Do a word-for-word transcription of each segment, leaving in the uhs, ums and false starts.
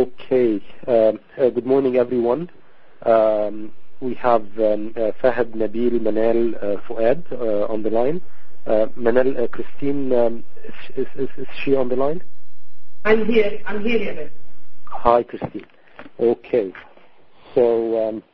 Okay. Um, uh, good morning, everyone. Um, we have um, uh, Fahad, Nabil, Manal, uh, Fuad uh, on the line. Uh, Manal, uh, Christine, um, is, is, is she on the line? I'm here. I'm here, Yamin. Hi, Christine. Okay. So, um,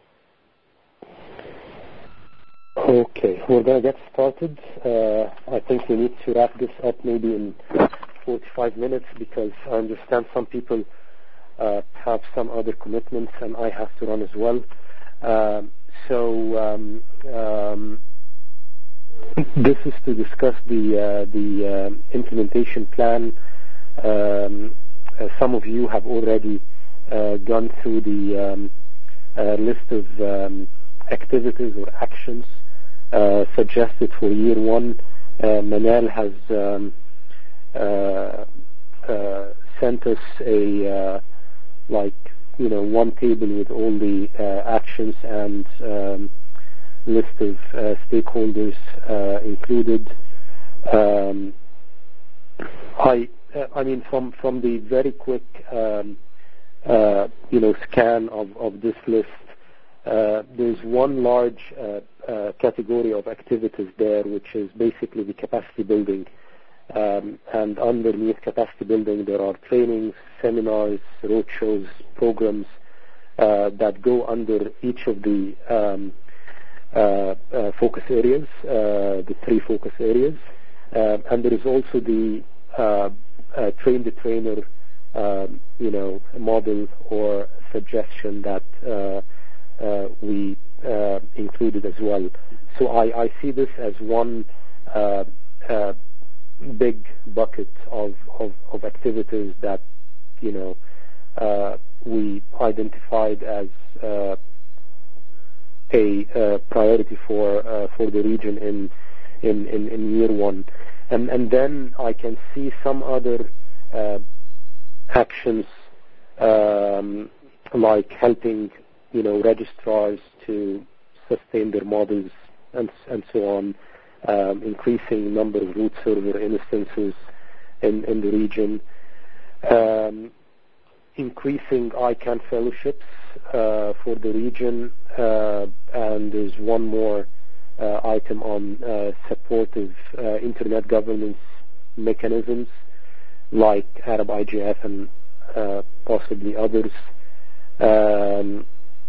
okay, we're going to get started. Uh, I think we need to wrap this up maybe in forty-five minutes because I understand some people uh, have some other commitments and I have to run as well. Um, so um, um, this is to discuss the uh, the uh, implementation plan. Um, uh, some of you have already uh, gone through the um, uh, list of um, activities or actions uh, suggested for year one. Uh, Manal has um, uh, uh, sent us a uh, like you know one table with all the uh, actions and um, list of uh, stakeholders uh, included. Um, I uh, I mean from from the very quick um, uh, you know scan of, of this list, uh, there's one large uh, uh, category of activities there, which is basically the capacity building. Um, and underneath capacity building, there are trainings, seminars, roadshows, programs uh, that go under each of the um, uh, uh, focus areas, uh, the three focus areas. Uh, and there is also the uh, uh, train the trainer, um, you know, model or suggestion that uh, uh, we uh, included as well. So I, I see this as one uh, uh, big bucket of, of, of activities that, you know, uh, we identified as uh, a uh, priority for uh, for the region in, in, in, in year one. And, and then I can see some other uh, actions um, like helping, you know, registrars to sustain their models and, and so on. Um, increasing number of root server instances in, in the region, um, increasing I CANN fellowships uh, for the region, uh, and there's one more uh, item on uh, supportive uh, internet governance mechanisms like Arab I G F and uh, possibly others. Um,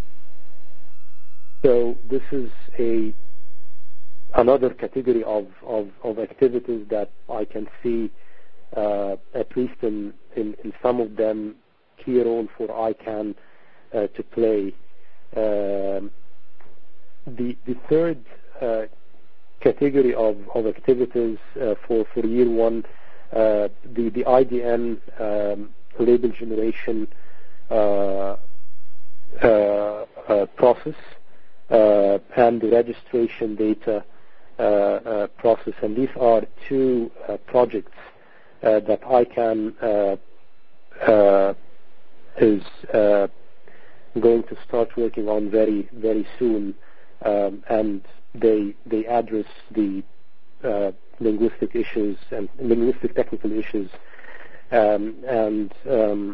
so this is a another category of, of, of activities that I can see, uh, at least in, in, in some of them, key role for I CANN uh, to play. Um, the the third uh, category of, of activities uh, for, for year one, uh, the, the I D N um, label generation uh, uh, uh, process uh, and the registration data Uh, uh, process, and these are two uh, projects uh, that I CANN uh, uh, is uh, going to start working on very, very soon, um, and they they address the uh, linguistic issues and linguistic technical issues, um, and um,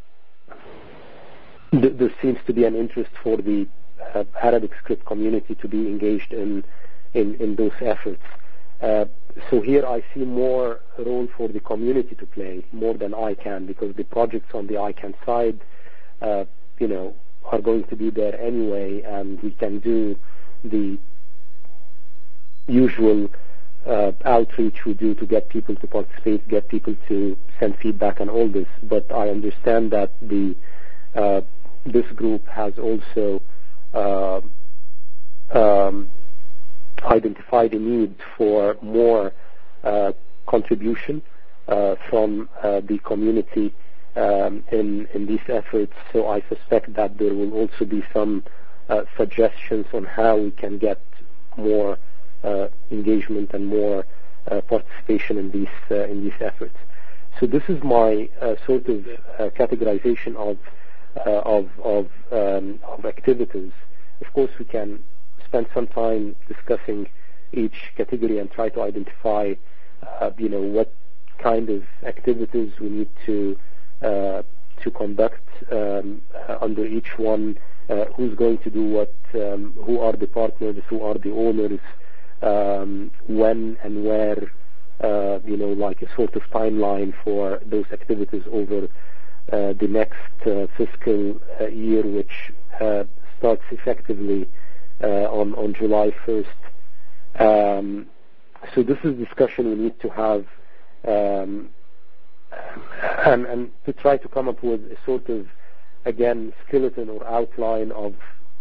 th- there seems to be an interest for the uh, Arabic script community to be engaged in. In, in those efforts. Uh, so here I see more role for the community to play more than I CANN, because the projects on the I CANN side, uh, you know, are going to be there anyway, and we can do the usual uh, outreach we do to get people to participate, get people to send feedback and all this. But I understand that the uh, this group has also uh, um, identify the need for more uh, contribution uh, from uh, the community um, in, in these efforts. So I suspect that there will also be some uh, suggestions on how we can get more uh, engagement and more uh, participation in these uh, in these efforts. So this is my uh, sort of uh, categorization of uh, of of, um, of activities. Of course, we can spend some time discussing each category and try to identify, uh, you know, what kind of activities we need to uh, to conduct um, uh, under each one, uh, who's going to do what, um, who are the partners, who are the owners, um, when and where, uh, you know, like a sort of timeline for those activities over uh, the next uh, fiscal uh, year, which uh, starts effectively uh, on, on July first. Um, so this is discussion we need to have um, and, and to try to come up with a sort of, again, skeleton or outline of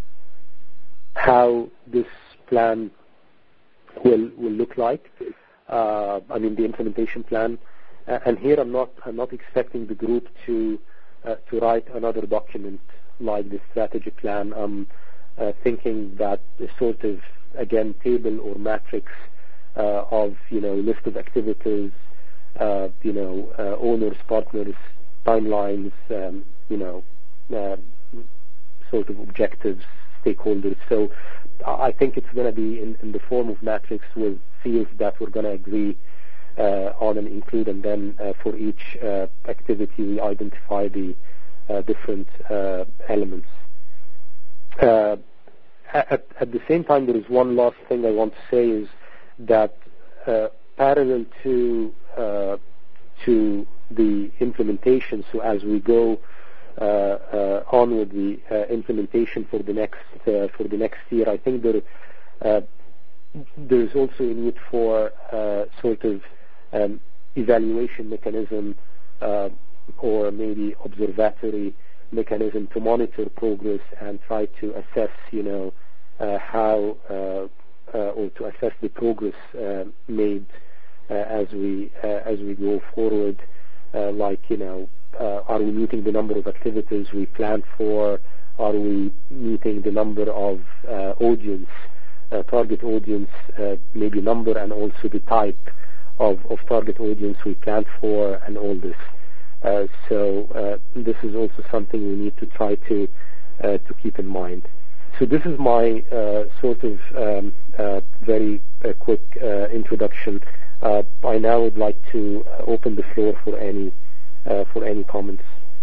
how this plan will will look like. Uh, I mean, the implementation plan. Uh, and here, I'm not I'm not expecting the group to uh, to write another document like the strategy plan. I'm uh, thinking that a sort of, again, table or matrix uh, of, you know, list of activities, uh, you know, uh, owners, partners, timelines, um, you know, uh, sort of objectives, stakeholders. So I think it's going to be in, in the form of matrix with fields that we're going to agree uh, on and include, and then uh, for each uh, activity we identify the uh, different uh, elements. Uh, at, at the same time, there is one last thing I want to say is that uh, parallel to uh, to the implementation, so as we go uh, uh, on with the uh, implementation for the next uh, for the next year, I think there uh, there is also a need for uh, sort of um, evaluation mechanism uh, or maybe observatory mechanism to monitor progress and try to assess, you know, uh, how uh, uh, or to assess the progress uh, made uh, as we uh, as we go forward. Uh, like, you know, uh, are we meeting the number of activities we planned for? Are we meeting the number of uh, audience, uh, target audience, uh, maybe number, and also the type of, of target audience we planned for, and all this. Uh, so uh, this is also something we need to try to uh, to keep in mind. So this is my uh, sort of um, uh, very uh, quick uh, introduction. Uh, I now would like to uh, open the floor for any uh, for any comments.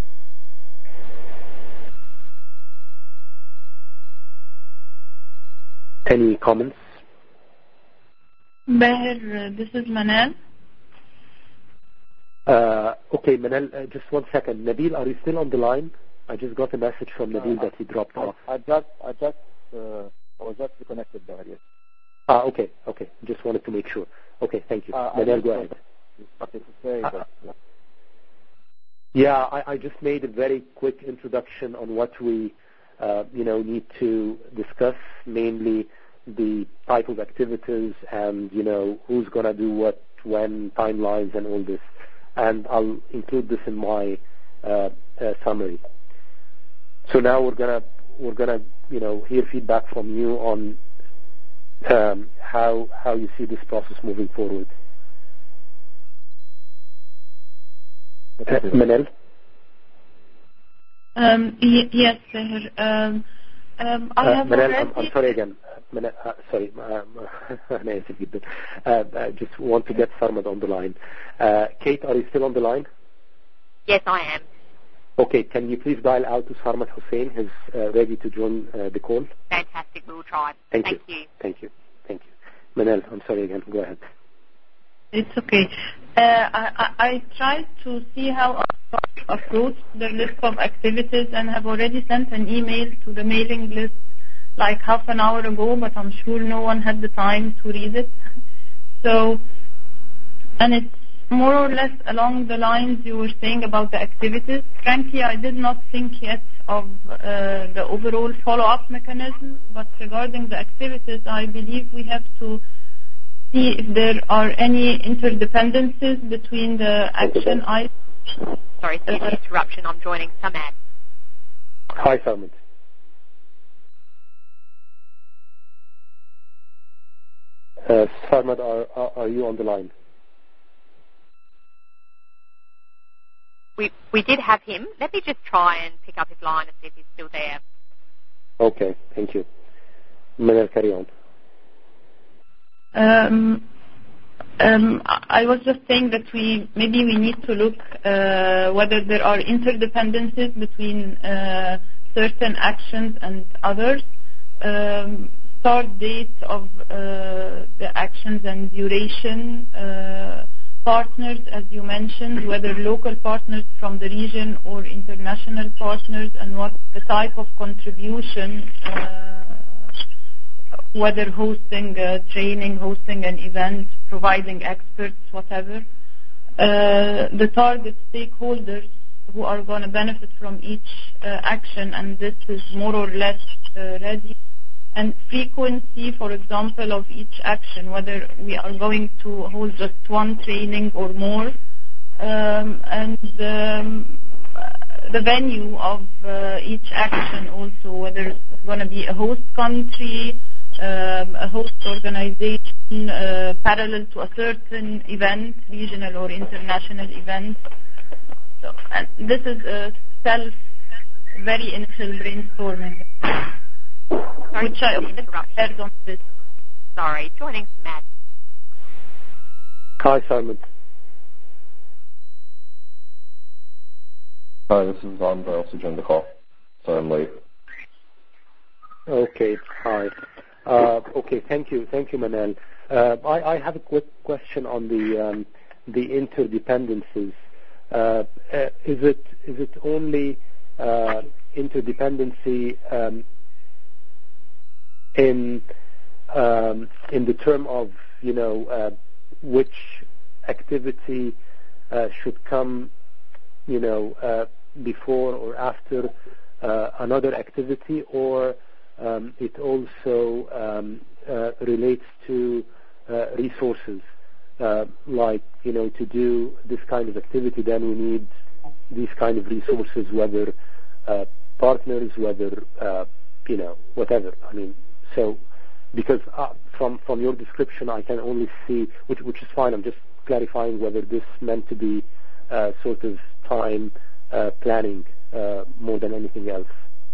Any comments? Bahir, uh, this is Manal. Uh, okay, Manal, uh, just one second. Nabil, are you still on the line? I just got a message from Nabil uh, that he dropped I, off. I just, I just, uh, I was just reconnected there. Yes. Ah, okay, okay. Just wanted to make sure. Okay, thank you. Uh, Manal, go ahead. To say, uh, but, yeah, yeah I, I just made a very quick introduction on what we, uh, you know, need to discuss, mainly the type of activities and, you know, who's going to do what, when, timelines, and all this. And I'll include this in my uh, uh, summary. So now we're gonna we're gonna you know hear feedback from you on um, how how you see this process moving forward. Uh, Manal? Um, y- yes, Bahir. Um, um, I uh, have Manal, already... I'm, I'm sorry again. Manal, uh, sorry, I uh, just want to get Sarmad on the line. Uh, Kate, are you still on the line? Yes, I am. Okay, can you please dial out to Sarmad Hussain, who's uh, ready to join uh, the call? Fantastic, we'll try. Thank, Thank you. you. Thank you. Thank you. Manal, I'm sorry again. Go ahead. It's okay. Uh, I, I, I tried to see how I approach the list of activities and have already sent an email to the mailing list like half an hour ago, but I'm sure no one had the time to read it. So, and it's more or less along the lines you were saying about the activities. Frankly, I did not think yet of uh, the overall follow-up mechanism, but regarding the activities, I believe we have to see if there are any interdependencies between the action items. Sorry, excuse the interruption. I'm joining Samad. Hi, Samad. Uh, Samad, are, are, are you on the line? We we did have him. Let me just try and pick up his line and see if he's still there. Okay, thank you. Manal, carry on. Um, Um, I was just saying that we maybe we need to look uh, whether there are interdependencies between uh, certain actions and others. Um, start date of uh, the actions and duration, uh, partners, as you mentioned, whether local partners from the region or international partners, and what the type of contribution, uh, whether hosting uh, training, hosting an event, providing experts, whatever. Uh, the target stakeholders who are going to benefit from each uh, action, and this is more or less uh, ready. And frequency, for example, of each action, whether we are going to hold just one training or more, um, and um, the venue of uh, each action also, whether it's going to be a host country, um, a host organization, uh, parallel to a certain event, regional or international event. So, and this is a self, very initial brainstorming. Sorry, which I interrupted on this. Sorry, joining Matt. Hi, Simon. Hi, this is Andre. I also joined the call, so I'm late. Okay, hi. Uh, okay, thank you, thank you, Manal. Uh, I, I have a quick question on the um, the interdependencies. Uh, uh, is it is it only uh, interdependency um, in um, in the term of you know uh, which activity uh, should come you know uh, before or after uh, another activity, or um, it also um, uh, relates to uh, resources, uh, like you know to do this kind of activity, then we need these kind of resources, whether uh, partners, whether uh, you know whatever. I mean. So, because uh, from from your description, I can only see, which which is fine. I'm just clarifying whether this meant to be uh, sort of time uh, planning uh, more than anything else.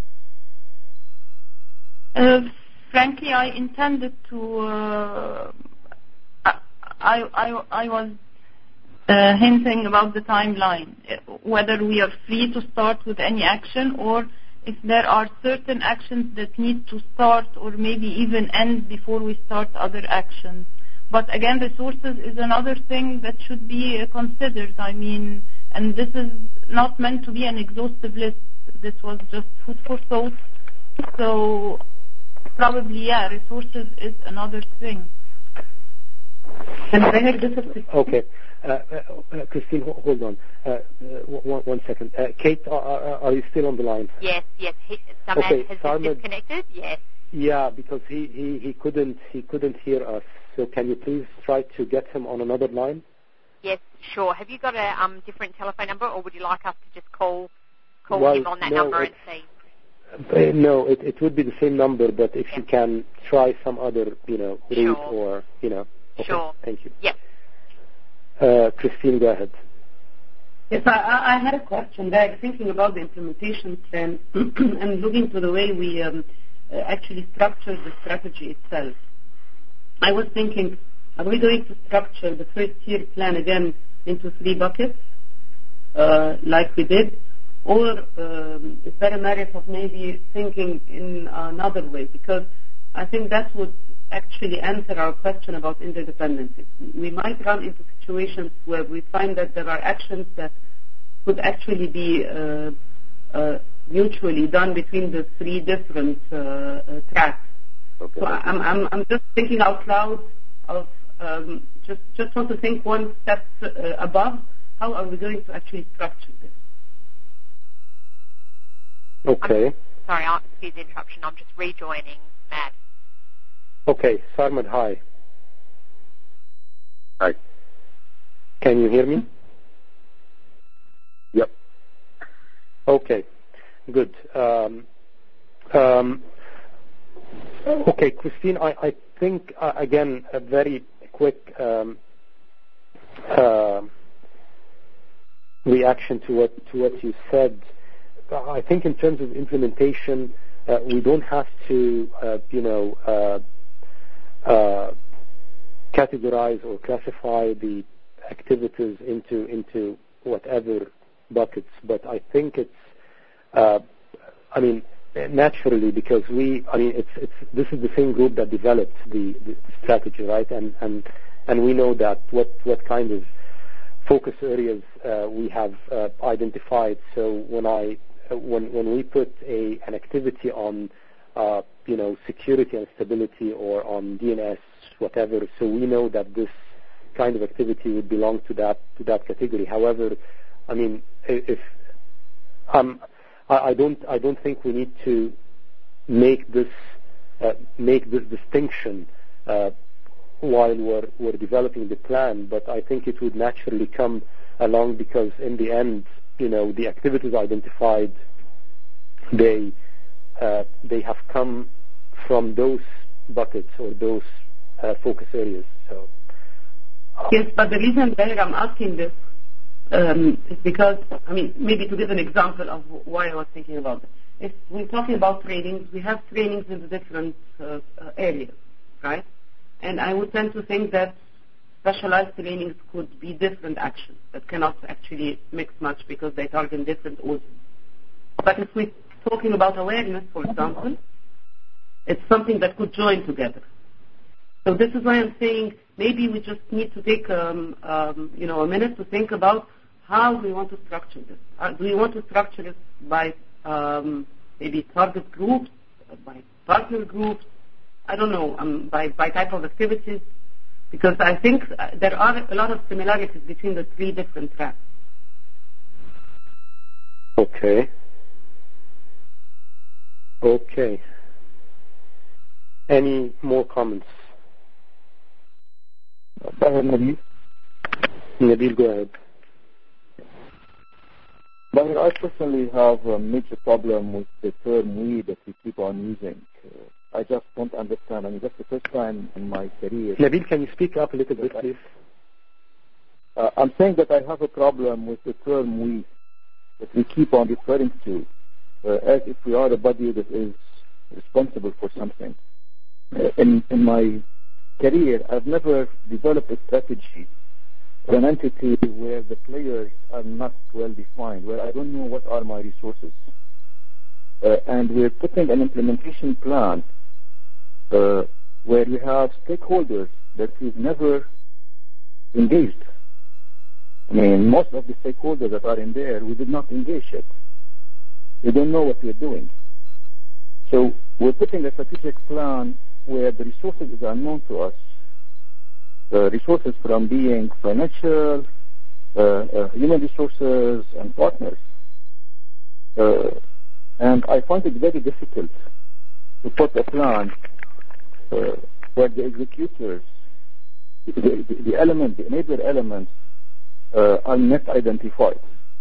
Uh, frankly, I intended to. Uh, I, I I was uh, hinting about the timeline, whether we are free to start with any action, or if there are certain actions that need to start or maybe even end before we start other actions. But again, resources is another thing that should be uh, considered. I mean, and this is not meant to be an exhaustive list. This was just food for thought. So probably, yeah, resources is another thing. And I heard this is Okay. Uh, uh, Christine, hold on. Uh, uh, one, one second. Uh, Kate, are, are, are you still on the line? Yes, yes. He, Samad okay, has Sarmad, disconnected. Yes. Yeah, because he, he, he couldn't he couldn't hear us. So can you please try to get him on another line? Yes, sure. Have you got a um, different telephone number, or would you like us to just call call well, him on that no, number it, and uh, see? no, it, it would be the same number, but if yep. you can try some other, you know, route Sure. or, you know. Okay, sure. Thank you. Yep. Uh, Christine, go ahead. Yes, I, I had a question there, thinking about the implementation plan and looking to the way we um, uh, actually structure the strategy itself. I was thinking, are we going to structure the first year plan again into three buckets, uh, like we did, or um, is there a merit of maybe thinking in another way? Because I think that would actually answer our question about interdependencies. We might run into situations where we find that there are actions that could actually be uh, uh, mutually done between the three different uh, uh, tracks. Okay. So I'm, I'm, I'm just thinking out loud of um, just, just want to think one step uh, above. How are we going to actually structure this? Okay. I'm, sorry, I'll, excuse the interruption. I'm just rejoining Matt. Okay, Sarmad, hi. Hi. Can you hear me? Yep. Okay, good. Um, um, okay, Christine, I, I think, uh, again, a very quick um, uh, reaction to what, to what you said. I think in terms of implementation, uh, we don't have to, uh, you know, uh, Uh, categorize or classify the activities into into whatever buckets, but I think it's, uh, I mean, naturally, because we, I mean, it's it's this is the same group that developed the, the strategy, right? And and and we know that what what kind of focus areas uh, we have uh, identified. So when I when when we put a an activity on uh, you know security and stability or on D N S whatever, so we know that this kind of activity would belong to that to that category. However, I mean, if um, I, I don't I don't think we need to make this uh, make this distinction uh, while we're we're developing the plan. But I think it would naturally come along, because in the end, you know, the activities identified, they uh, they have come from those buckets or those uh, focus areas. So. Yes, but the reason that I'm asking this um, is because, I mean, maybe to give an example of why I was thinking about it. If we're talking about trainings, we have trainings in the different uh, uh, areas, right? And I would tend to think that specialized trainings could be different actions that cannot actually mix much because they target different audiences. But if we're talking about awareness, for example, it's something that could join together. So this is why I'm saying maybe we just need to take um, um, you know, a minute to think about how we want to structure this. Uh, do we want to structure it by um, maybe target groups, by partner groups, I don't know, um, by, by type of activities? Because I think there are a lot of similarities between the three different tracks. Okay. Okay. Any more comments? Nabil. Nabil, go ahead. But I personally have a major problem with the term we that we keep on using. Uh, I just don't understand. I mean, that's the first time in my career. Nabil, can you speak up a little bit, please? Uh, I'm saying that I have a problem with the term we that we keep on referring to uh, as if we are a body that is responsible for something. Uh, in, in my career, I've never developed a strategy for an entity where the players are not well defined, where I don't know what are my resources. Uh, and we're putting an implementation plan uh, where we have stakeholders that we've never engaged. I mean, most of the stakeholders that are in there, we did not engage yet. We don't know what we're doing. So we're putting a strategic plan where the resources is unknown to us, uh, resources from being financial, uh, uh, human resources, and partners. Uh, and I find it very difficult to put a plan uh, where the executors, the, the, the element, the enabler elements uh, are not identified.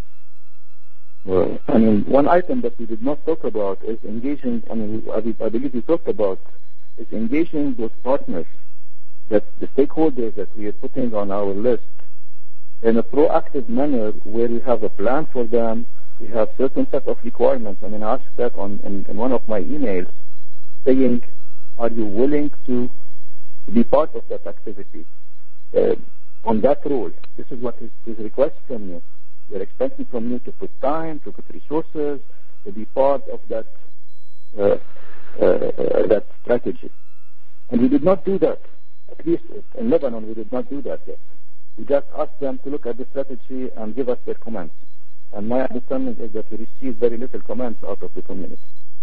Uh, I mean, one item that we did not talk about is engaging, I mean, I, I believe we talked about is engaging those partners, that the stakeholders that we are putting on our list in a proactive manner where we have a plan for them, we have certain set of requirements. I mean, I asked that on, in, in one of my emails saying, are you willing to be part of that activity uh, on that role? This is what is, is requested from you. We're expecting from you to put time, to put resources, to be part of that uh, uh, uh, that strategy. And we did not do that. At least in Lebanon, we did not do that yet. We just asked them to look at the strategy and give us their comments. And my understanding is that we received very little comments out of the community.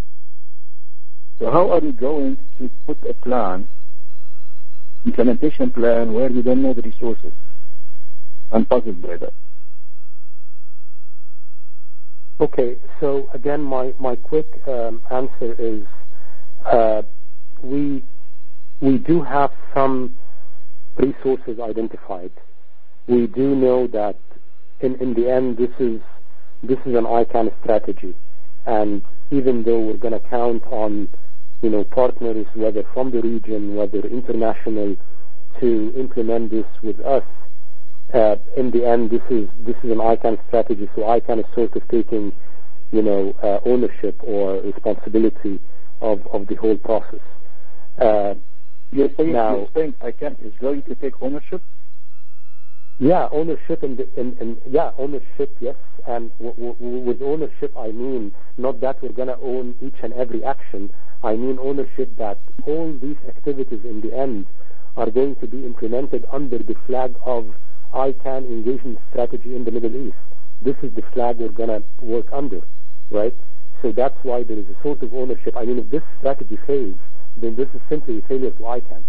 So how are we going to put a plan, implementation plan, where we don't know the resources? I'm puzzled by that. Okay, so again, my, my quick um, answer is uh, we we do have some resources identified. We do know that in, in the end this is this is an I CANN strategy, and even though we're going to count on you know partners, whether from the region, whether international, to implement this with us, uh, in the end this is this is an I CANN strategy. So I CANN is sort of taking you know uh, ownership or responsibility of, of the whole process. Uh, You're saying, now, you're saying ICANN is going to take ownership? Yeah, ownership and in, in, in, yeah, ownership, yes. And w- w- with ownership, I mean not that we're going to own each and every action. I mean ownership that all these activities in the end are going to be implemented under the flag of ICANN engagement strategy in the Middle East. This is the flag we're going to work under, right? So that's why there is a sort of ownership. I mean, if this strategy fails, then this is simply a failure to ICANN.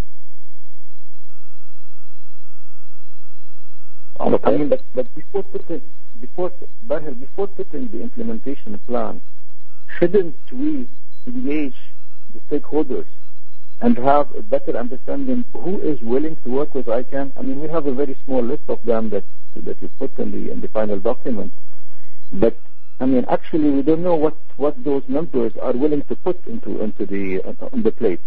Okay. I mean, but, but before putting before Bahir, before putting the implementation plan, shouldn't we engage the stakeholders and have a better understanding who is willing to work with ICANN? I mean, we have a very small list of them that that you put in the in the final document, but I mean, actually, we don't know what, what those members are willing to put into into the uh, on the plate.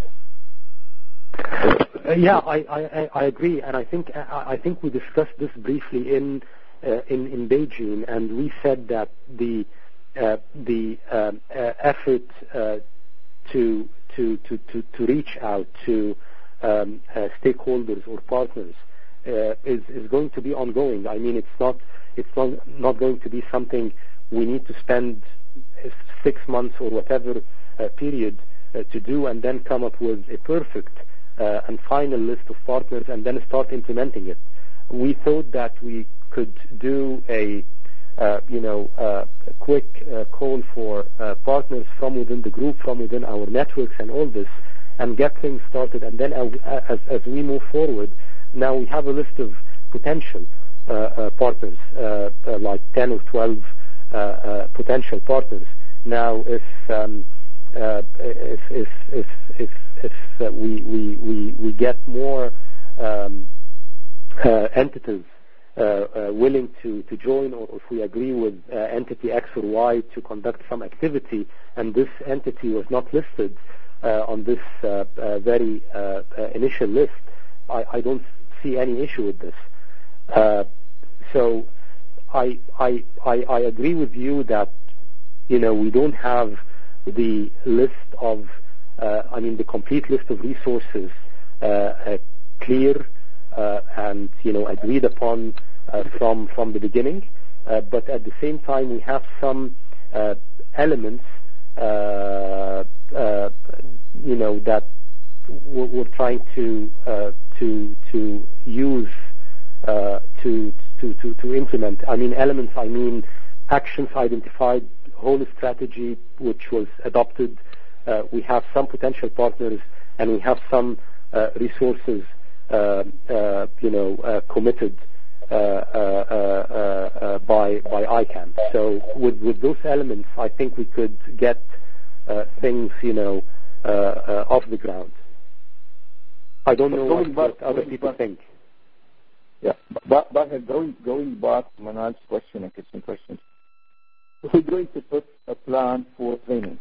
Uh, yeah, I, I, I agree, and I think I, I think we discussed this briefly in uh, in in Beijing, and we said that the uh, the um, uh, effort uh, to to to to to reach out to um, uh, stakeholders or partners uh, is is going to be ongoing. I mean, it's not it's not not going to be something we need to spend six months or whatever uh, period uh, to do, and then come up with a perfect Uh, and final list of partners and then start implementing it. We thought that we could do a, uh, you know, uh, a quick uh, call for uh, partners from within the group, from within our networks and all this, and get things started. And then as, as, as we move forward, now we have a list of potential uh, uh, partners, uh, uh, like ten or twelve uh, uh, potential partners. Now, if um, Uh, if if if if, if uh, we, we we we get more um, uh, entities uh, uh, willing to, to join, or if we agree with uh, entity X or Y to conduct some activity, and this entity was not listed uh, on this uh, uh, very uh, uh, initial list, I, I don't see any issue with this. Uh, so I, I I I agree with you that, you know, we don't have the list of, uh, I mean, the complete list of resources uh, uh, clear uh, and, you know, agreed upon uh, from from the beginning, uh, but at the same time we have some uh, elements, uh, uh, you know, that we're, we're trying to uh, to to use uh, to to to to implement. I mean, elements. I mean, actions identified. Whole strategy which was adopted. Uh, we have some potential partners, and we have some uh, resources, uh, uh, you know, uh, committed uh, uh, uh, uh, by by ICANN. So with with those elements, I think we could get uh, things, you know, uh, uh, off the ground. I don't know what, back, what other people back. think. Yeah, but, but going going back to Manal's question and Kitchen questions. If we're going to put a plan for training,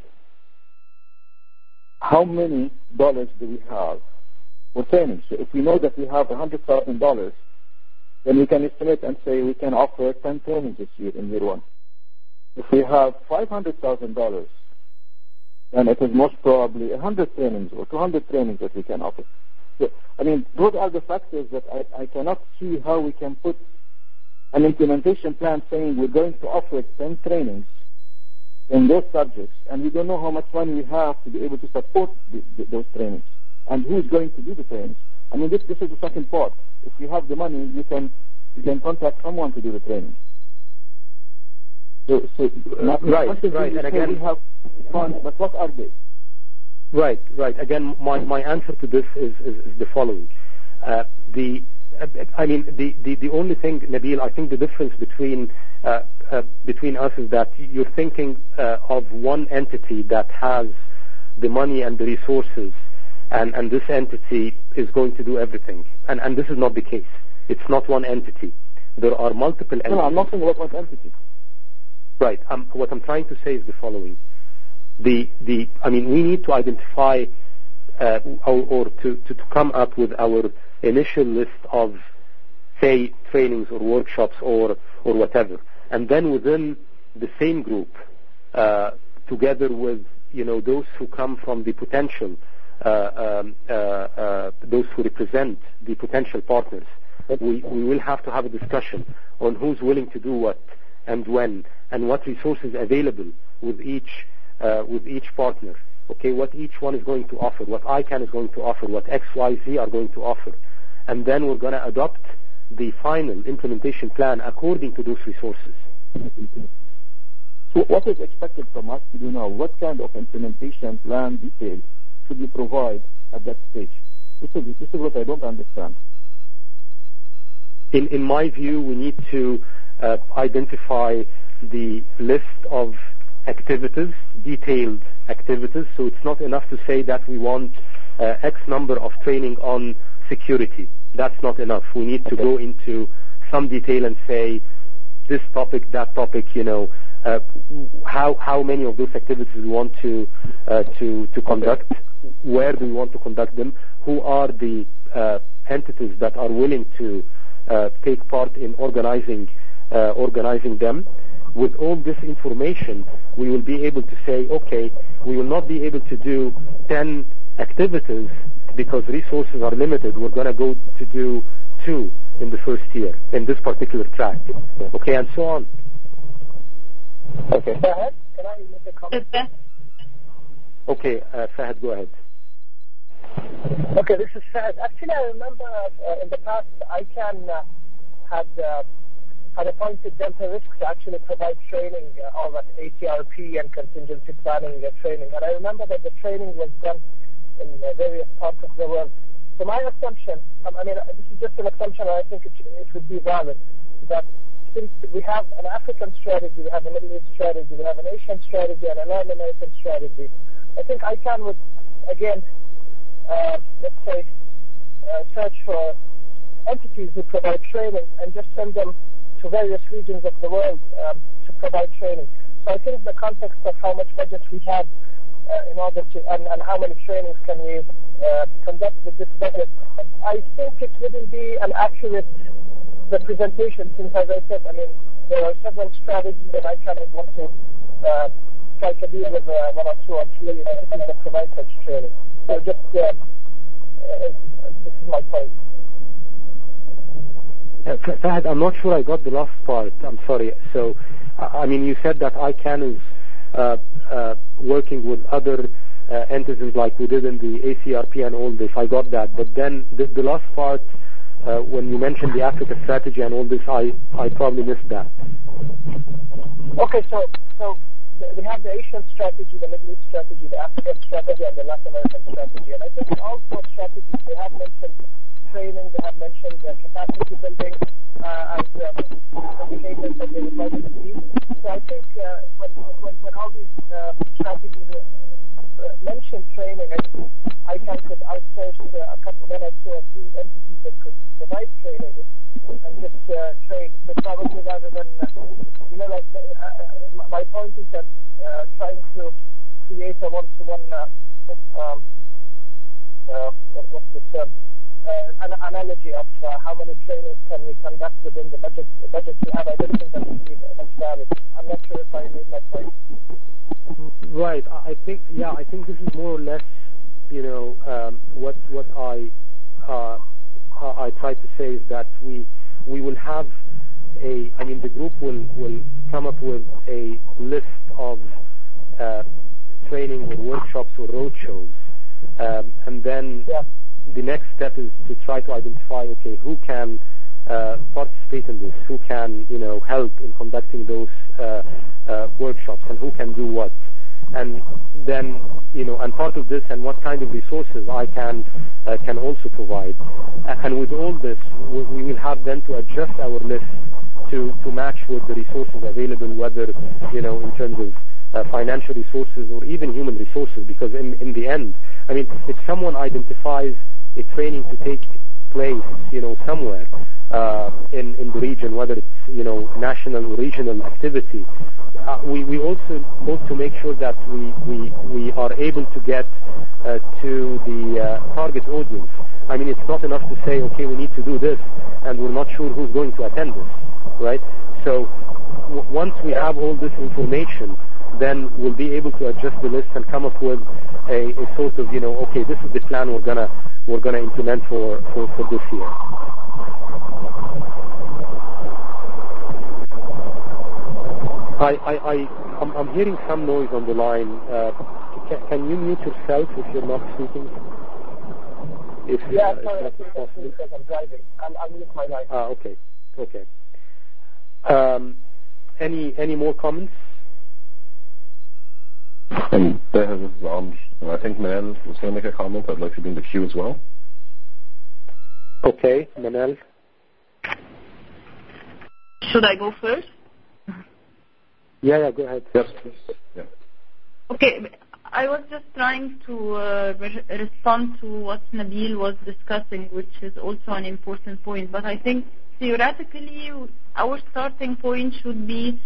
how many dollars do we have for training? So if we know that we have one hundred thousand dollars, then we can estimate and say we can offer ten trainings this year in year one. If we have five hundred thousand dollars, then it is most probably one hundred trainings or two hundred trainings that we can offer. So, I mean, those are the factors that I, I cannot see how we can put an implementation plan saying we're going to offer ten trainings in those subjects, and we don't know how much money we have to be able to support the, the, those trainings, and who is going to do the trainings. I mean, this, this is the second part. If you have the money, you can you can contact someone to do the training. So, so uh, right, right, and again, we have funds, but what are they? Right, right. Again, my, my answer to this is, is, is the following. Uh, the I mean, the, the, the only thing, Nabil, I think the difference between uh, uh, between us is that you're thinking uh, of one entity that has the money and the resources, and, and this entity is going to do everything. And, and this is not the case. It's not one entity. There are multiple entities. No, I'm not saying one entity. Right. Um, what I'm trying to say is the following. The, the, I mean, we need to identify uh, or, or to, to, to come up with our initial list of, say, trainings or workshops or or whatever, and then within the same group, uh, together with, you know, those who come from the potential um, uh, uh, those who represent the potential partners. We, we will have to have a discussion on who's willing to do what and when, and what resources available with each uh, with each partner. Okay, what each one is going to offer, what ICANN is going to offer, what X Y Z are going to offer, and then we're going to adopt the final implementation plan according to those resources. So what is expected from us to do now? What kind of implementation plan details should we provide at that stage? This is, this is what I don't understand. In, in my view, we need to uh, identify the list of activities, detailed activities. So it's not enough to say that we want uh, X number of training on security. That's not enough. We need to okay. go into some detail and say this topic, that topic, you know, uh, how how many of those activities we want to uh, to to conduct, okay. where do we want to conduct them, who are the uh, entities that are willing to uh, take part in organizing uh, organizing them. With all this information, we will be able to say, okay, we will not be able to do ten activities because resources are limited. We're going to go to do two in the first year in this particular track, okay, and so on. Okay. Fahad, can I make a comment? Okay, uh, Fahad, go ahead. Okay, this is Fahad. Actually, I remember uh, in the past, ICANN uh, had uh, had appointed Delta Risk to actually provide training uh, all that A T R P and contingency planning uh, training. And I remember that the training was done in uh, various parts of the world. So my assumption, um, I mean, uh, this is just an assumption, and I think it, it would be valid, that since we have an African strategy, we have a Middle East strategy, we have an Asian strategy, and a Latin American strategy, I think ICANN would, again, uh, let's say, uh, search for entities who provide training and just send them to various regions of the world um, to provide training. So I think the context of how much budget we have uh, in order to, and, and how many trainings can we uh, conduct with this budget, I think it wouldn't be an accurate representation since, as I said, I mean, there are several strategies that I kind of want to uh, strike a deal with uh, one or two or three entities that provide such training. So just, uh, uh, this is my point. Uh, Fahad, I'm not sure I got the last part. I'm sorry. So, I mean, you said that ICANN is uh, uh, working with other uh, entities like we did in the A C R P and all this. I got that. But then the, the last part, uh, when you mentioned the Africa strategy and all this, I, I probably missed that. Okay, so so we have the Asian strategy, the Middle East strategy, the African strategy, and the Latin American strategy. And I think in all four strategies, they have mentioned training, they have mentioned uh, capacity building uh, as uh, indicators that they would like to see. So I think uh, when, when, when all these uh, strategies uh, mention training, I think ICANN could outsource uh, a couple, one or two or three entities that could provide training and just uh, train. So probably rather than, uh, you know, like, uh, my point is that uh, trying to create a one-to-one, uh, um, uh, what, what's the term? Uh, an analogy of uh, how many trainings can we conduct within the budget the budget we have. I don't think that would be much valid. I'm not sure if I made my point. Right. I think, yeah, I think this is more or less, you know, um, what what I uh, I try to say is that we we will have a, I mean, the group will will come up with a list of uh, training or workshops or roadshows, um, and then. Yeah. The next step is to try to identify, okay, who can uh, participate in this, who can, you know, help in conducting those uh, uh, workshops, and who can do what. And then, you know, and part of this and what kind of resources I can uh, can also provide. And with all this, we will have then to adjust our list to, to match with the resources available, whether, you know, in terms of uh, financial resources or even human resources, because in, in the end, I mean, if someone identifies a training to take place, you know, somewhere uh, in in the region, whether it's, you know, national or regional activity, uh, we we also ought to make sure that we we we are able to get uh, to the uh, target audience. I mean, it's not enough to say, okay, we need to do this, and we're not sure who's going to attend this, right? So w- once we have all this information, then we'll be able to adjust the list and come up with a, a sort of, you know, okay, this is the plan we're gonna we're gonna implement for, for, for this year. I, I, I, I'm, I'm hearing some noise on the line. Uh, can, can you mute yourself if you're not speaking? If, yeah, uh, sorry, if that's possible because I'm driving. I'll, I'll mute my line. Ah, okay, okay. Um, any any more comments? And this is Amr. I think Manal was going to make a comment. I'd like to be in the queue as well. Okay, Manal. Should I go first? Yeah, yeah, go ahead. Yes, please. Yeah. Okay, I was just trying to uh, re- respond to what Nabil was discussing, which is also an important point. But I think theoretically, our starting point should be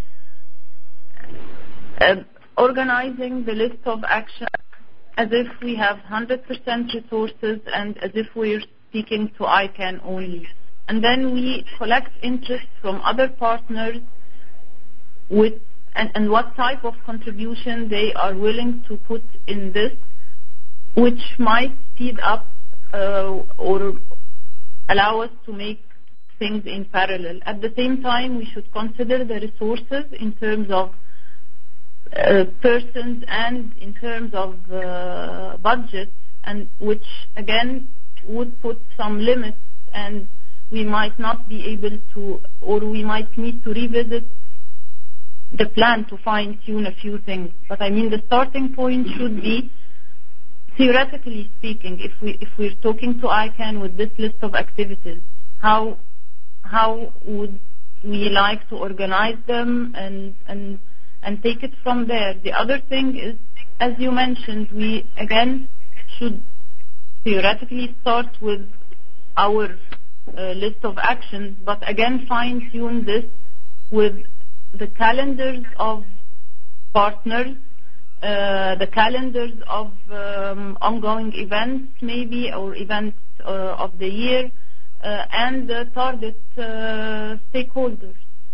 uh, organizing the list of actions as if we have one hundred percent resources and as if we're speaking to I CAN only. And then we collect interest from other partners with and, and what type of contribution they are willing to put in this, which might speed up uh, or allow us to make things in parallel. At the same time, we should consider the resources in terms of uh, persons and in terms of uh, budget, and which again would put some limits, and we might not be able to, or we might need to revisit the plan to fine-tune a few things. But I mean, the starting point should be, theoretically speaking, if we if we're talking to I CAN with this list of activities, how how would we like to organize them and and and take it from there. The other thing is, as you mentioned, we again should theoretically start with our uh, list of actions, but again fine-tune this with the calendars of partners, uh, the calendars of um, ongoing events maybe, or events uh, of the year, uh, and the target uh, stakeholders.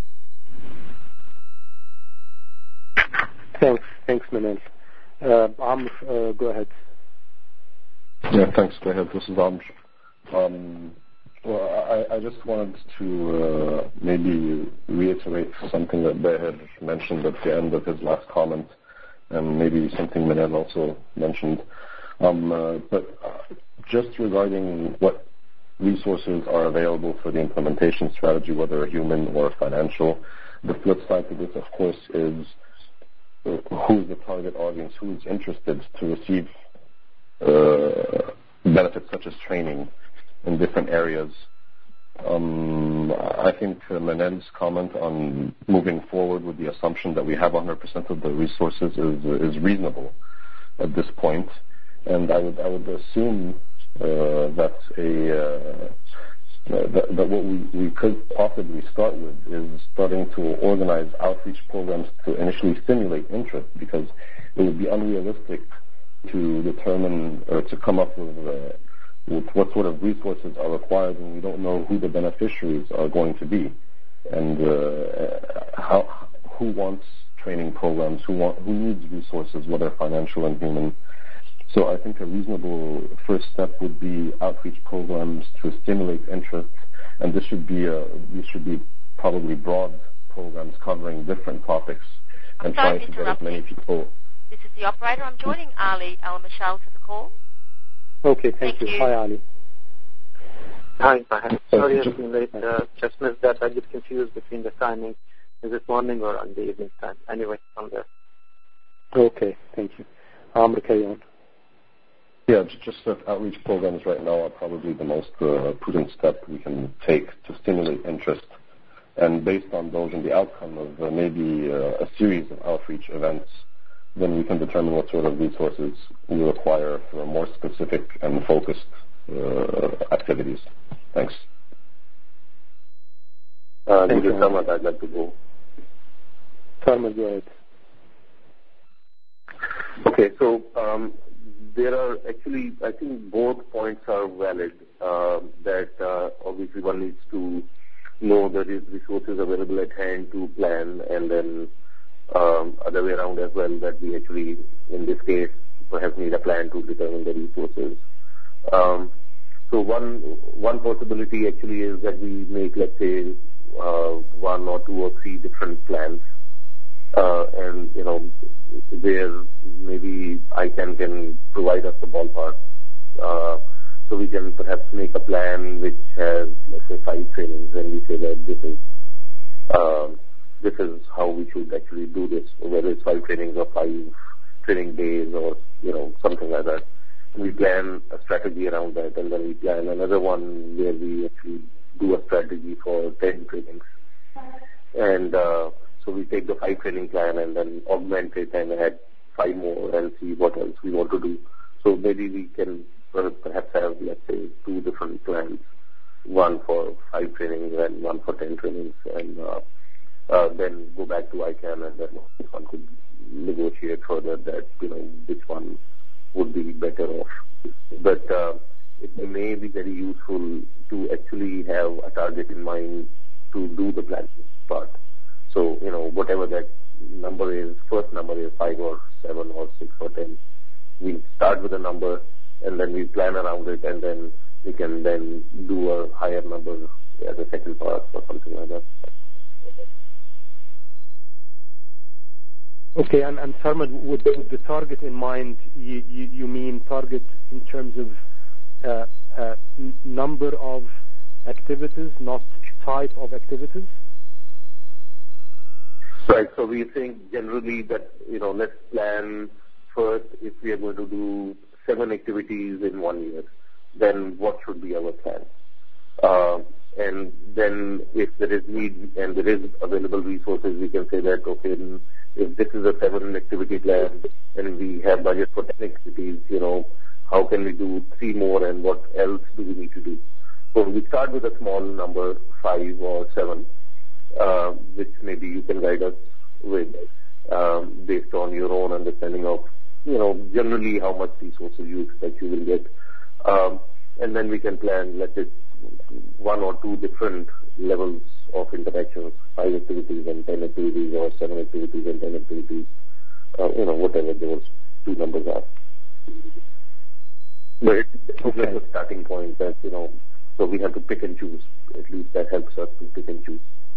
Thanks, thanks, Manal. Uh, Amr, uh, go ahead. Yeah, thanks. Go ahead. This is Amr. Um, well, I, I just wanted to uh, maybe reiterate something that Beher mentioned at the end of his last comment, and maybe something Manal also mentioned. Um, uh, but uh, just regarding what resources are available for the implementation strategy, whether human or financial, the flip side to this, of course, is uh, who's the target audience, who's interested to receive uh, benefits such as training in different areas. Um, I think uh, Manal's comment on moving forward with the assumption that we have one hundred percent of the resources is is reasonable at this point, and I would I would assume uh, that a uh, that, that what we, we could possibly start with is starting to organize outreach programs to initially stimulate interest, because it would be unrealistic to determine or to come up with uh, with what sort of resources are required when we don't know who the beneficiaries are going to be, and uh, how who wants training programs, who want who needs resources, whether financial and human. So I think a reasonable first step would be outreach programs to stimulate interest, and this should be a, these should be probably broad programs covering different topics, and trying to get as many people. This is the operator. I'm joining Ali Al-Mashal to the call. Okay, thank, thank you. you. Hi, Ali. Hi, Farhan. Sorry I've been late. Uh, just missed that. I get confused between the timing. Is it morning or on the evening time? Anyway, I'm there. Okay, thank you. Amr, carry on. Yeah, just that outreach programs right now are probably the most uh, prudent step we can take to stimulate interest. And based on those and the outcome of uh, maybe uh, a series of outreach events, then we can determine what sort of resources we require for more specific and focused uh, activities. Thanks. Uh, Thank you so much. I'd like to go. Farmer, go ahead. Okay, so um, there are actually, I think both points are valid, uh, that uh, obviously one needs to know that is resources available at hand to plan, and then um, other way around as well, that we actually, in this case, perhaps need a plan to determine the resources. Um, so one one possibility actually is that we make, let's say, uh, one or two or three different plans, uh, and you know, where maybe ICANN can provide us the ballpark. Uh, so we can perhaps make a plan which has, let's say, five trainings, and we say that this is uh, this is how we should actually do this, whether it's five trainings or five training days or, you know, something like that. We plan a strategy around that, and then we plan another one where we actually do a strategy for ten trainings. And uh, so we take the five training plan and then augment it and add five more and see what else we want to do. So maybe we can perhaps have, let's say, two different plans, one for five trainings and one for ten trainings, and uh, uh, then go back to ICANN, and then one could negotiate further that, you know, which one would be better off. But uh, it may be very useful to actually have a target in mind to do the planning part. So, you know, whatever that number is, first number is five or seven or six or ten. We start with a number, and then we plan around it, and then we can then do a higher number as a second part or something like that. Okay, and, and Sarmad, with, with the target in mind, you, you, you mean target in terms of uh, uh, n- number of activities, not type of activities? Right, so we think generally that, you know, let's plan first if we are going to do seven activities in one year, then what should be our plan? Uh, and then if there is need and there is available resources, we can say that, okay, if this is a seven activity plan and we have budget for ten activities, you know, how can we do three more and what else do we need to do? So we start with a small number, five or seven, uh, which maybe you can guide us with um, based on your own understanding of, you know, generally how much resources you expect you will get. Um, and then we can plan, let's say, one or two different levels of interactions, five activities and ten activities, or seven activities and ten activities, uh, you know, whatever those two numbers are. But it's okay. Just a starting point that, you know, so we have to pick and choose. At least that helps us to pick and choose.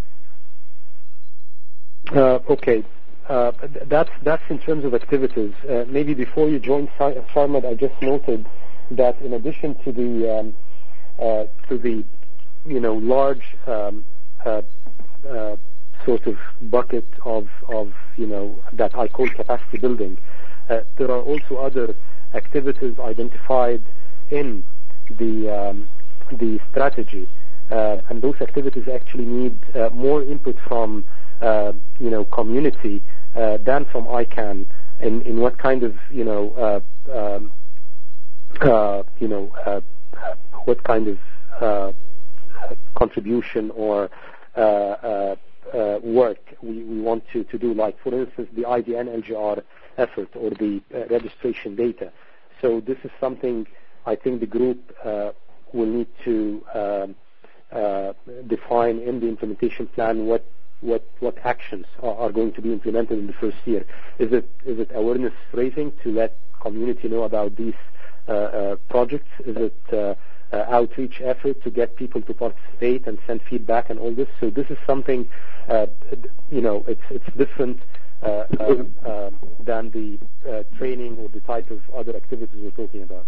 Uh, okay. Uh, that's that's in terms of activities. Uh, maybe before you joined Sarmad, I just noted that in addition to the um, uh, to the you know large um, uh, uh, sort of bucket of of you know that I call capacity building, uh, there are also other activities identified in the um, the strategy, uh, and those activities actually need uh, more input from uh, you know community uh, than from ICANN in, in what kind of you know uh, um, uh, you know uh, what kind of uh, contribution or uh, uh, uh, work we, we want to, to do, like for instance the I D N L G R effort or the uh, registration data. So this is something I think the group uh, will need to um, uh, define in the implementation plan what what what actions are, are going to be implemented in the first year. Is it is it awareness raising to let community know about these uh, uh, projects? Is it uh, uh, outreach effort to get people to participate and send feedback and all this? So this is something uh, you know it's it's different uh, um, uh, than the uh, training or the type of other activities we're talking about.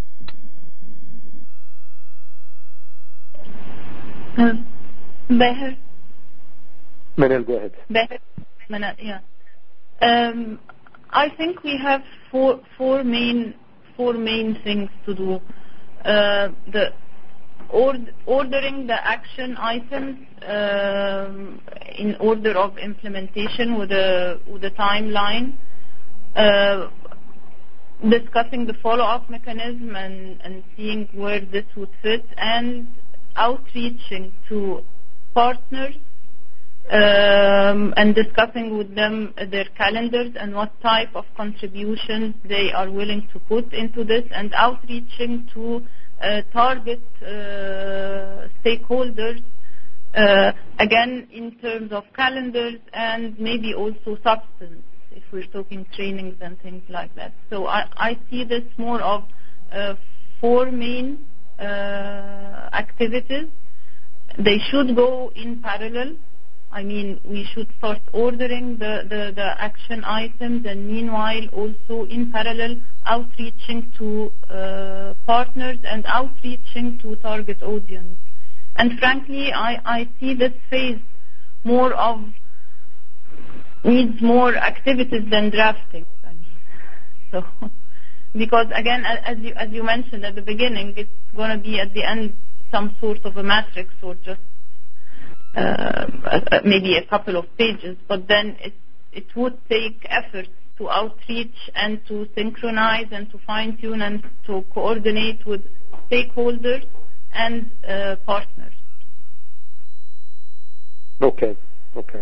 Um, Beher. Manel, go ahead. Beher. Manel, yeah. Um, I think we have four four main four main things to do. Uh, the ord- ordering the action items um, in order of implementation with a with a timeline. Uh, discussing the follow-up mechanism and, and seeing where this would fit, and outreaching to partners um, and discussing with them their calendars and what type of contributions they are willing to put into this, and outreaching to uh, target uh, stakeholders Uh, again, in terms of calendars and maybe also substance, if we're talking trainings and things like that. So I, I see this more of uh, four main uh, activities. They should go in parallel. I mean, we should start ordering the, the, the action items, and meanwhile also in parallel outreaching to uh, partners and outreaching to target audience. And frankly, I, I see this phase more of needs more activities than drafting. I mean, so because again, as you as you mentioned at the beginning, it's going to be at the end some sort of a matrix or just uh, maybe a couple of pages. But then it it would take effort to outreach and to synchronize and to fine tune and to coordinate with stakeholders and uh, partners. Okay, okay.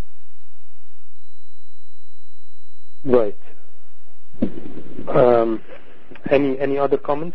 Right. Um, any any other comments?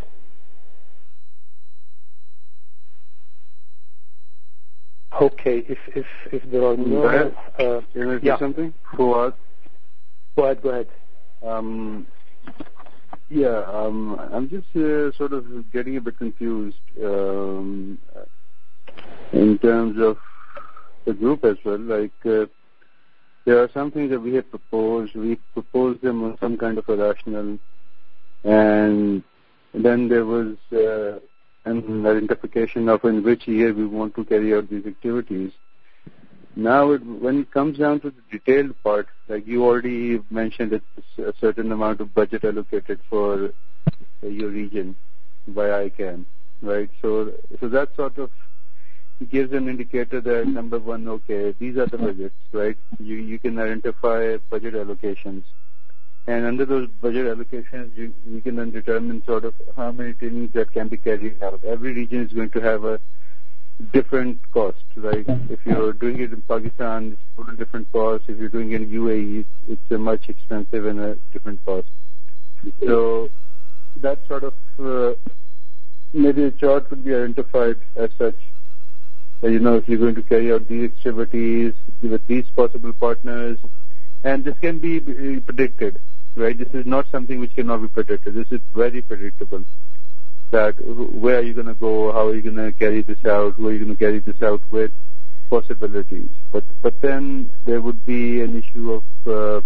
Okay, if if if there are no, uh, can I say yeah. something? Fuad? Go ahead. Go ahead. Um, yeah, um, I'm just uh, sort of getting a bit confused um, in terms of the group as well. Like, uh, there are some things that we have proposed. We proposed them on some kind of a rationale, and then there was uh, an identification of in which year we want to carry out these activities. Now, it, when it comes down to the detailed part, like you already mentioned, it's a certain amount of budget allocated for uh, your region by I CANN, right? So, so that sort of gives an indicator that number one, okay, these are the budgets, right? You you can identify budget allocations, and under those budget allocations, you, you can then determine sort of how many trainings that can be carried out. Every region is going to have a different cost, right? If you're doing it in Pakistan, it's a total different cost. If you're doing it in U A E, it's, it's a much expensive and a different cost. So that sort of uh, maybe a chart would be identified as such. Uh, you know, if you're going to carry out these activities with these possible partners, and this can be predicted, right? This is not something which cannot be predicted. This is very predictable. That where are you going to go? How are you going to carry this out? Who are you going to carry this out with? Possibilities. But but then there would be an issue of uh,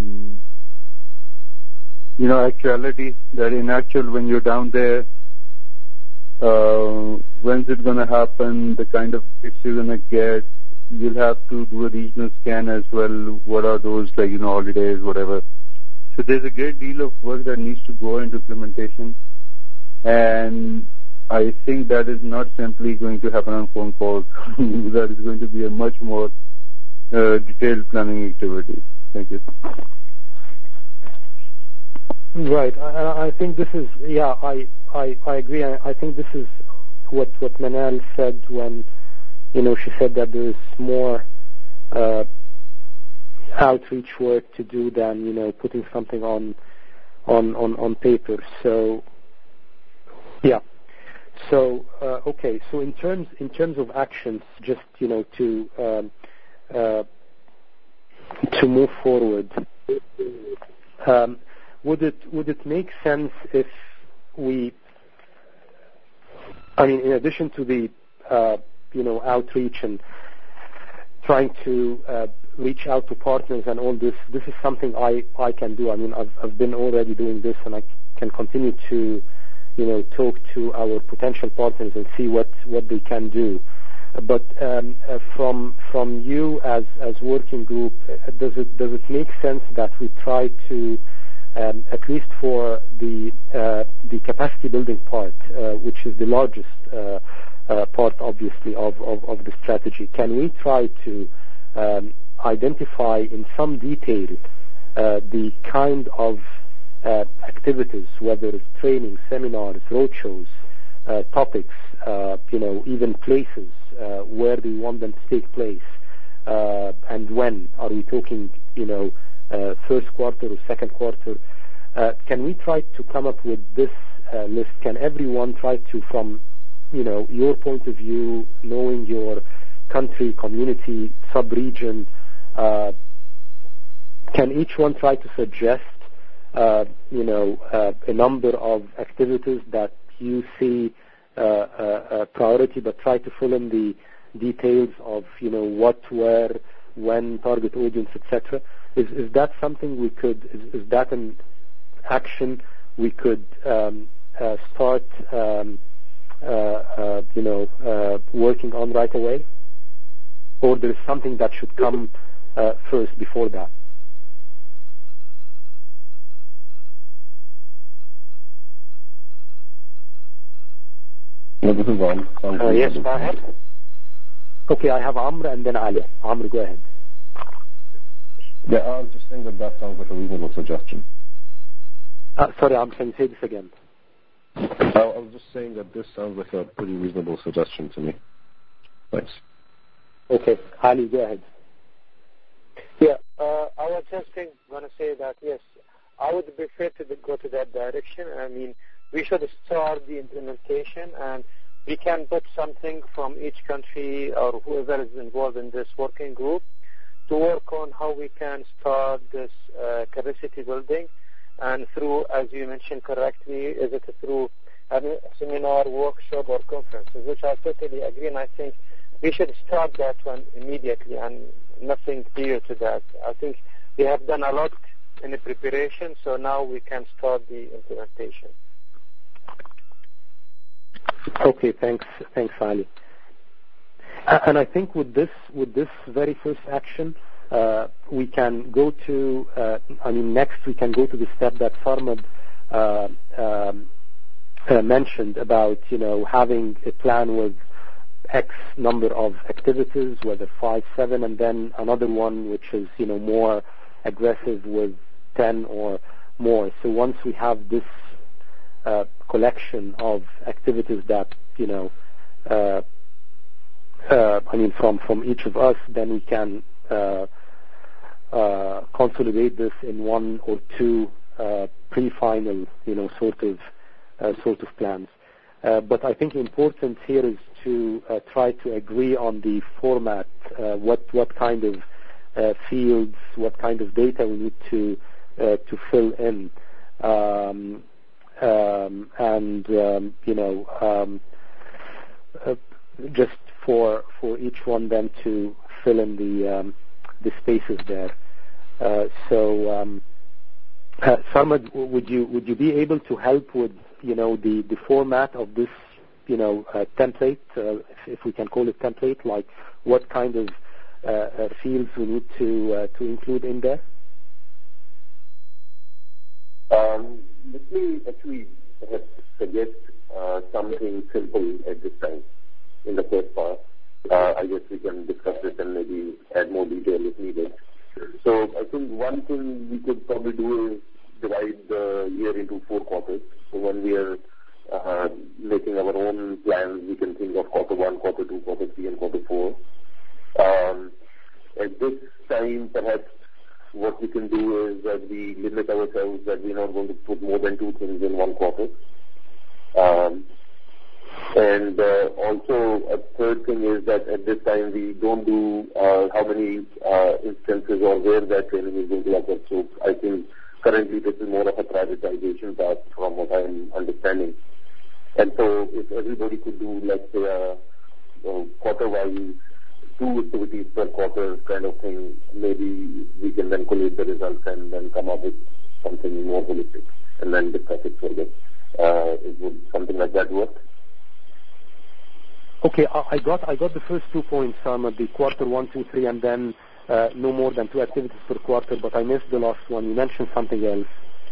you know actuality. That in actual, when you're down there, uh, when's it going to happen? The kind of tips you're going to get. You'll have to do a regional scan as well. What are those, like, you know, holidays, whatever. So there's a great deal of work that needs to go into implementation. And I think that is not simply going to happen on phone calls. That is going to be a much more uh, detailed planning activity. Thank you. Right. I, I think this is, yeah, I, I, I agree. I, I think this is what, what Manal said when, you know, she said that there is more uh, outreach work to do than, you know, putting something on, on, on, on paper. So, yeah. So uh, okay. So in terms in terms of actions, just you know to um, uh, to move forward, um, would it would it make sense if we, I mean, in addition to the uh, you know outreach and trying to uh, reach out to partners and all this, this is something I I can do. I mean, I've I've been already doing this, and I can continue to, you know, talk to our potential partners and see what, what they can do. But um, uh, from from you as as working group, uh, does it does it make sense that we try to, um, at least for the uh, the capacity building part, uh, which is the largest uh, uh, part, obviously, of, of, of the strategy, can we try to um, identify in some detail uh, the kind of Uh, activities, whether it's training, seminars, roadshows, uh, topics, uh, you know, even places uh, where they want them to take place, uh, and when? Are we talking, you know, uh, first quarter or second quarter? Uh, can we try to come up with this uh, list? Can everyone try to, from, you know, your point of view, knowing your country, community, sub-region, uh, can each one try to suggest, uh, you know, uh, a number of activities that you see uh, uh, a priority, but try to fill in the details of, you know, what, where, when, target audience, et cetera. Is is that something we could? Is, is that an action we could um, uh, start, um, uh, uh, you know, uh, working on right away, or there is something that should come uh, first before that? No, this is Amr. Uh, yes, Fahad. Okay, I have Amr and then Ali. Amr, go ahead. Yeah, I was just saying that that sounds like a reasonable suggestion. Uh, sorry, Amr, can you say this again? I, I was just saying that this sounds like a pretty reasonable suggestion to me. Thanks. Okay, Ali, go ahead. Yeah, uh, I was just going to say that, yes, I would prefer to go to that direction. I mean, we should start the implementation, and we can put something from each country or whoever is involved in this working group to work on how we can start this uh, capacity building. And through, as you mentioned correctly, is it through a seminar, workshop, or conferences, which I totally agree, and I think we should start that one immediately and nothing prior to that. I think we have done a lot in the preparation, so now we can start the implementation. Okay, thanks, thanks, Ali. Uh, and I think with this, with this very first action, uh, we can go to. Uh, I mean, next we can go to the step that Sarmad uh, um, uh, mentioned about, you know, having a plan with X number of activities, whether five, seven, and then another one which is, you know, more aggressive with ten or more. So once we have this Uh, collection of activities that, you know, uh, uh, I mean, from, from each of us, then we can uh, uh, consolidate this in one or two uh, pre-final, you know, sort of uh, sort of plans. Uh, but I think important here is to uh, try to agree on the format, uh, what what kind of uh, fields, what kind of data we need to uh, to fill in. Um, Um, and um, you know, um, uh, just for for each one then to fill in the um, the spaces there. Uh, so, um, uh, Sarmad, would you would you be able to help with, you know, the, the format of this, you know, uh, template, uh, if, if we can call it template, like what kind of uh, uh, fields we need to uh, to include in there? Um, let me actually perhaps suggest uh, something simple at this time in the first part. Uh, I guess we can discuss it and maybe add more detail if needed. So I think one thing we could probably do is divide the year into four quarters. So when we are uh, making our own plans, we can think of quarter one, quarter two, quarter three, and quarter four. Um, at this time, perhaps what we can do is that we limit ourselves that we're not going to put more than two things in one quarter. Um, and uh, also a third thing is that at this time we don't do uh, how many uh, instances or where that training is going to occur. So I think currently this is more of a prioritization part from what I'm understanding. And so if everybody could do, let's say, a, a quarter-wise two activities per quarter kind of thing, maybe we can then collate the results and then come up with something more holistic and then discuss it further. Uh, it would something like that work? Okay, I got I got the first two points, Sam, the quarter one, two, three, and then uh, no more than two activities per quarter, but I missed the last one. You mentioned something else.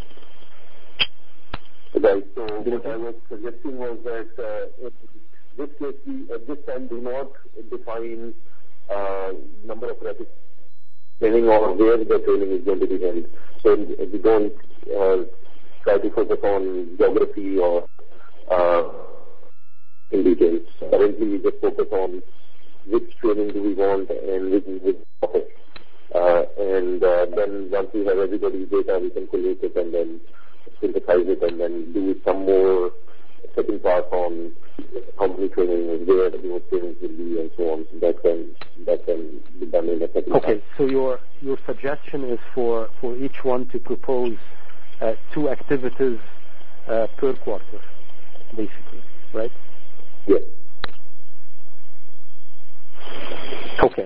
Right, so what I was suggesting was that uh, in this case, we at this time do not define Uh, number of repetitions training or where the training is going to be held. So we don't uh, try to focus on geography or uh, in details. Currently, we just focus on which training do we want and which which topic. Uh, and uh, then once we have everybody's data, we can collate it and then synthesize it and then do some more second part on how many trainings, where the new trainings will be, and so on. So that can that can be done in the second part. Okay. So your your suggestion is for for each one to propose uh, two activities uh, per quarter, basically, right? Yes. Okay.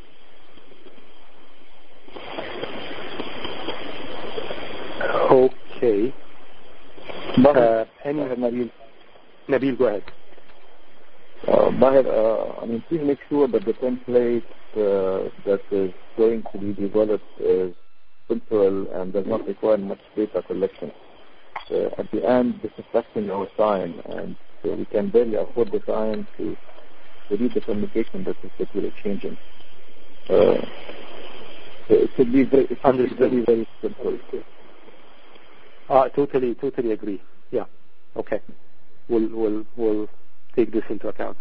Okay. Uh, any, Nabil. Nabil, go ahead. Uh, Bahir, uh, I mean, please make sure that the template uh, that is going to be developed is simple and does not require much data collection. Uh, at the end, this is affecting our time, and so we can barely afford the time to, to read the communication that is really changing. Uh, so it should be very, it should be very, very simple. Uh, totally, totally agree. Yeah. Okay. We'll, we'll, we'll take this into account.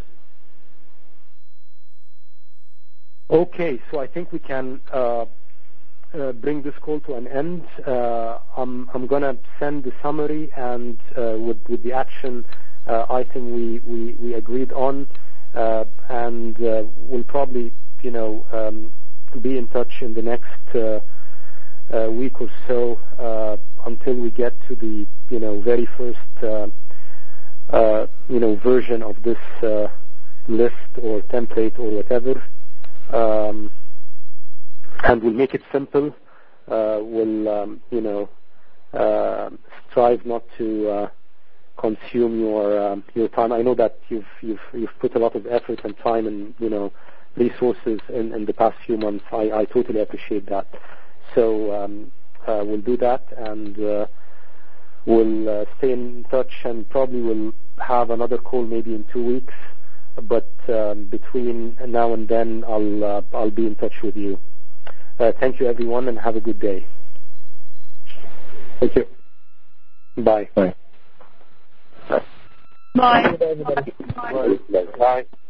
Okay, so I think we can uh, uh, bring this call to an end. Uh, I'm, I'm going to send the summary and uh, with, with the action uh, item we, we, we agreed on, uh, and uh, we'll probably, you know, um, be in touch in the next uh, uh, week or so uh, until we get to the, you know, very first, uh, uh, you know, version of this uh, list or template or whatever. Um, and we'll make it simple. Uh, we'll, um, you know, uh, strive not to uh, consume your um, your time. I know that you've you've you've put a lot of effort and time and, you know, resources in, in the past few months. I, I totally appreciate that. So um, uh, we'll do that, and uh, we'll uh, stay in touch, and probably we'll have another call maybe in two weeks. But um, between now and then, I'll uh, I'll be in touch with you. Uh, thank you, everyone, and have a good day. Thank you. Bye. Bye. Bye. Bye. Bye. Bye.